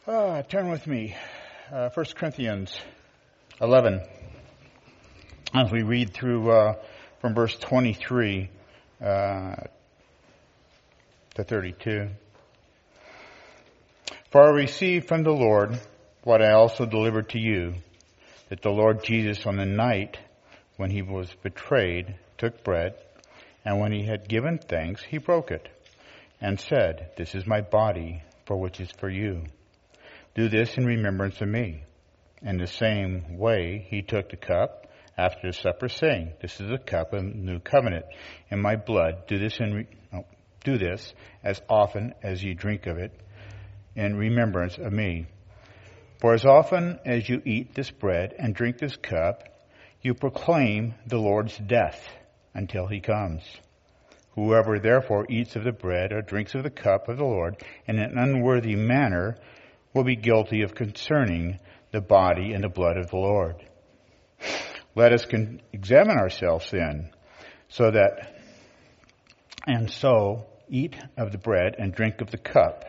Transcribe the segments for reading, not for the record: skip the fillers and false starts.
Turn with me, 1 Corinthians 11, as we read through from verse 23 to 32. For I received from the Lord what I also delivered to you, that the Lord Jesus on the night when he was betrayed took bread, and when he had given thanks, he broke it, and said, "This is my body, for which is for you. Do this in remembrance of me." In the same way, he took the cup after the supper, saying, "This is a cup of the new covenant in my blood. Do this as often as you drink of it in remembrance of me. For as often as you eat this bread and drink this cup, you proclaim the Lord's death until he comes. Whoever therefore eats of the bread or drinks of the cup of the Lord in an unworthy manner will be guilty of concerning the body and the blood of the Lord. Let us examine ourselves then, so eat of the bread and drink of the cup.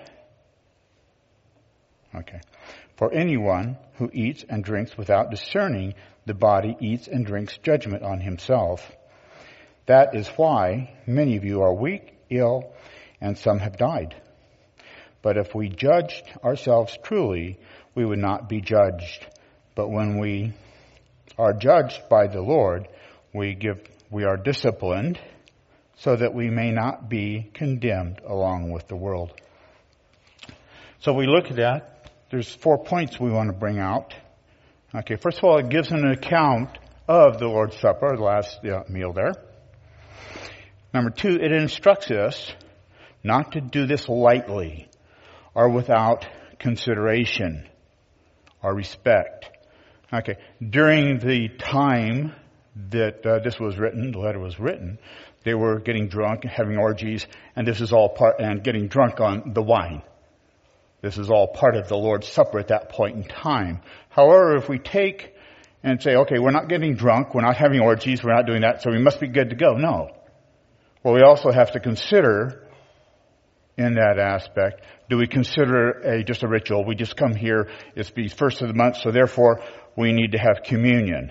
Okay. For anyone who eats and drinks without discerning the body eats and drinks judgment on himself. That is why many of you are weak, ill, and some have died. But if we judged ourselves truly, we would not be judged. But when we are judged by the Lord, we are disciplined so that we may not be condemned along with the world. So we look at that. There's 4 points we want to bring out. Okay, first of all, it gives an account of the Lord's Supper, the last meal there. Number 2, it instructs us not to do this lightly or without consideration or respect. Okay, during the time that this was written, the letter was written, they were getting drunk, having orgies, and this is all part, and getting drunk on the wine. This is all part of the Lord's Supper at that point in time. However, if we take and say, okay, we're not getting drunk, we're not having orgies, we're not doing that, so we must be good to go. No. Well, we also have to consider in that aspect, do we consider just a ritual? We just come here, it's the first of the month, so therefore we need to have communion.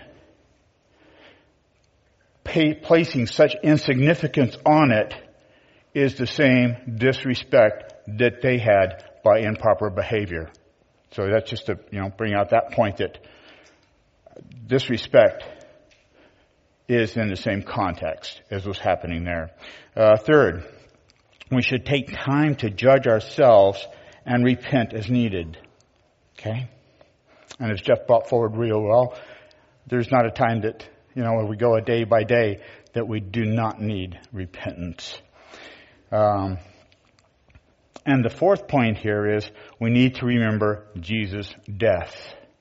Placing such insignificance on it is the same disrespect that they had by improper behavior. So that's just to bring out that point that disrespect is in the same context as was happening there. Third, we should take time to judge ourselves and repent as needed. Okay? And as Jeff brought forward real well, there's not a time that, when we go a day by day, that we do not need repentance. And the fourth point here is we need to remember Jesus' death.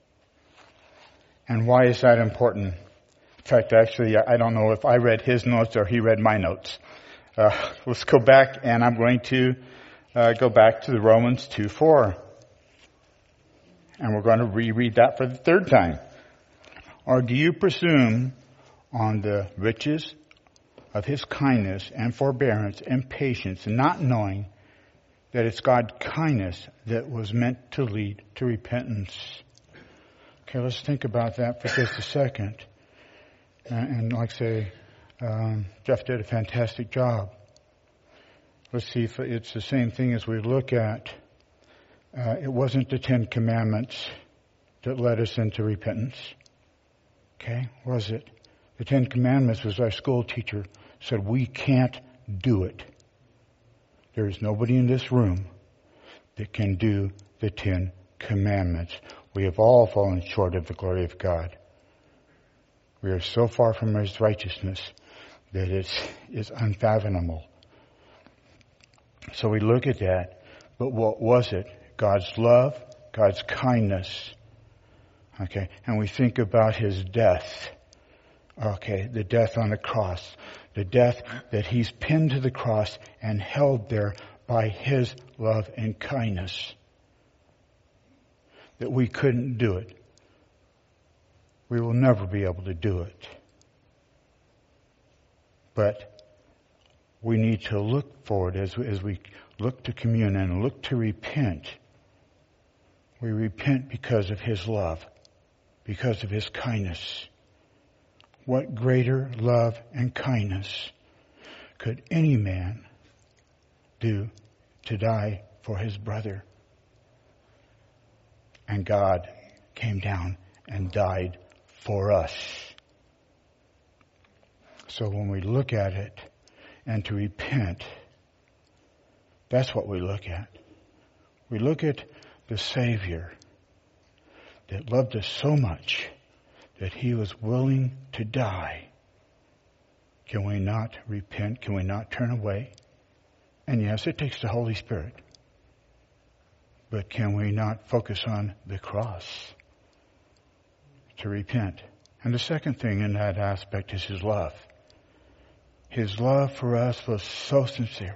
And why is that important? In fact, actually, I don't know if I read his notes or he read my notes. Let's go back, and I'm going to go back to the Romans 2:4. And we're going to reread that for the third time. Or do you presume on the riches of his kindness and forbearance and patience, not knowing that it's God's kindness that was meant to lead to repentance? Okay, let's think about that for just a second. And like I say, Jeff did a fantastic job. Let's see if it's the same thing as we look at. It wasn't the 10 Commandments that led us into repentance. Okay, was it? The 10 Commandments, was our school teacher said, we can't do it. There is nobody in this room that can do the 10 Commandments. We have all fallen short of the glory of God. We are so far from his righteousness that it's unfathomable. So we look at that, but what was it? God's love, God's kindness. Okay, and we think about his death. Okay, the death on the cross. The death that he's pinned to the cross and held there by his love and kindness. That we couldn't do it. We will never be able to do it. But we need to look forward as we look to commune and look to repent. We repent because of His love, because of His kindness. What greater love and kindness could any man do to die for his brother? And God came down and died for us. So when we look at it and to repent, that's what we look at. We look at the Savior that loved us so much that He was willing to die. Can we not repent? Can we not turn away? And yes, it takes the Holy Spirit. But can we not focus on the cross to repent? And the second thing in that aspect is His love. His love for us was so sincere.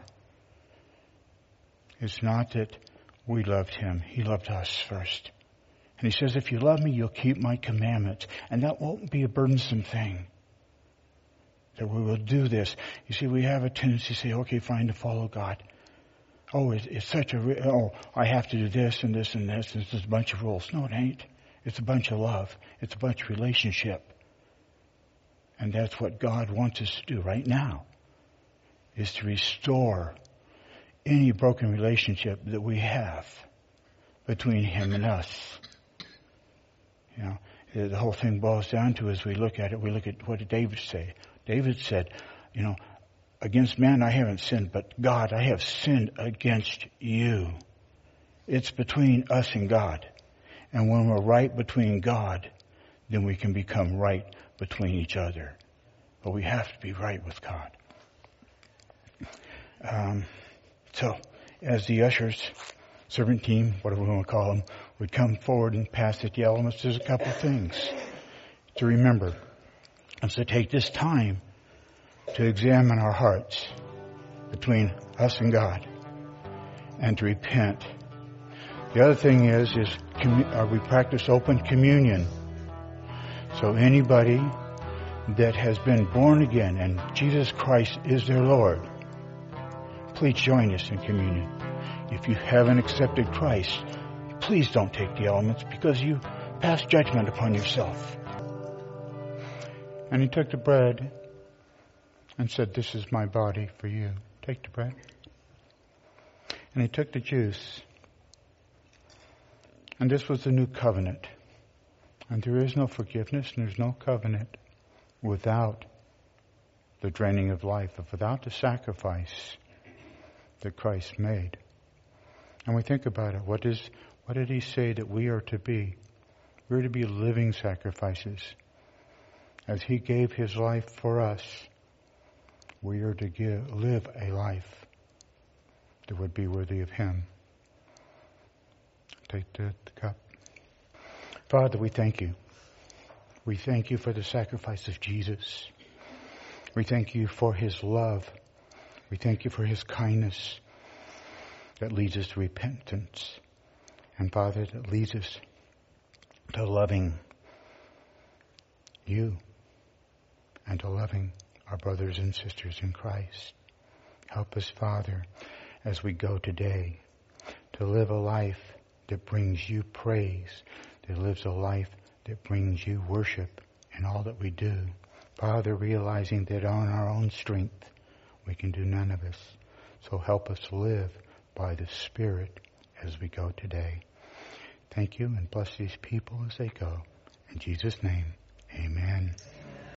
It's not that we loved Him. He loved us first. And He says, if you love me, you'll keep my commandments. And that won't be a burdensome thing. That we will do this. You see, we have a tendency to say, okay, fine, to follow God. Oh, it's such a, I have to do this and this and this. And it's just a bunch of rules. No, it ain't. It's a bunch of love. It's a bunch of relationship. And that's what God wants us to do right now, is to restore any broken relationship that we have between Him and us. You know, the whole thing boils down to, as we look at it, we look at what did David say? David said, you know, against man I haven't sinned, but God, I have sinned against you. It's between us and God. And when we're right between God, then we can become right between each other. But we have to be right with God. So, as the ushers, servant team, whatever we want to call them, would come forward and pass the elements, there's a couple of things to remember. And so take this time to examine our hearts between us and God and to repent. The other thing is we practice open communion. So anybody that has been born again and Jesus Christ is their Lord, please join us in communion. If you haven't accepted Christ, please don't take the elements because you pass judgment upon yourself. And He took the bread and said, this is my body for you. Take the bread. And He took the juice. And this was the new covenant. And there is no forgiveness and there's no covenant without the draining of life, without the sacrifice that Christ made. And we think about it. What did He say that we are to be? We're to be living sacrifices. As He gave His life for us, we are to live a life that would be worthy of Him. Take the cup. Father, we thank You. We thank You for the sacrifice of Jesus. We thank You for His love. We thank You for His kindness that leads us to repentance. And Father, that leads us to loving You and to loving our brothers and sisters in Christ. Help us, Father, as we go today, to live a life that brings You praise, that lives a life that brings You worship in all that we do. Father, realizing that on our own strength we can do none of this. So help us live by the Spirit as we go today. Thank You and bless these people as they go. In Jesus' name.